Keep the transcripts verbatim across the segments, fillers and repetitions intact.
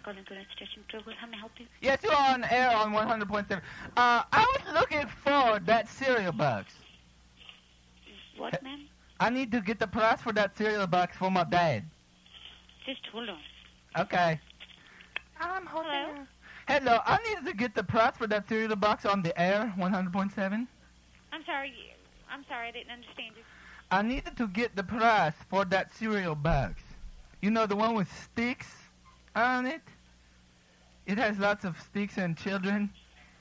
calling to that station. How may I help you? Yes, you're on air on one hundred point seven. Uh, I was looking for that cereal box. What, ma'am? I need to get the price for that cereal box for my dad. Just hold on. Okay. I'm holding Hello? her. Hello, I needed to get the price for that cereal box on the air, one hundred point seven. I'm sorry. I'm sorry, I didn't understand you. I needed to get the price for that cereal box. You know, the one with sticks on it? It has lots of sticks and children.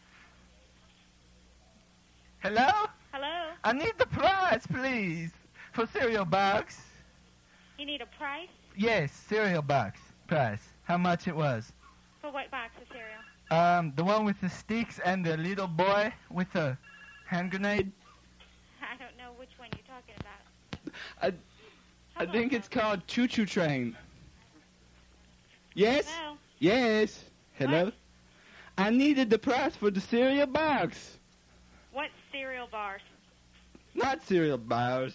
Hello? Hello? I need the price, please, for cereal box. You need a price? Yes, cereal box price. How much it was? For what box of cereal? Um, the one with the sticks and the little boy with the hand grenade. I don't know which one you're talking about. I, I think it's called Choo Choo Train. Yes? Hello? Yes. Hello? What? I needed the price for the cereal box. What cereal bars? Not cereal bars.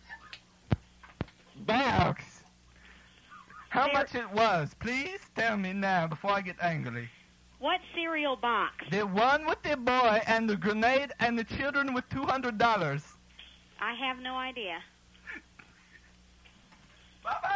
Box. How There- much it was? Please tell me now before I get angry. What cereal box? The one with the boy and the grenade and the children with two hundred dollars. I have no idea. Bye-bye.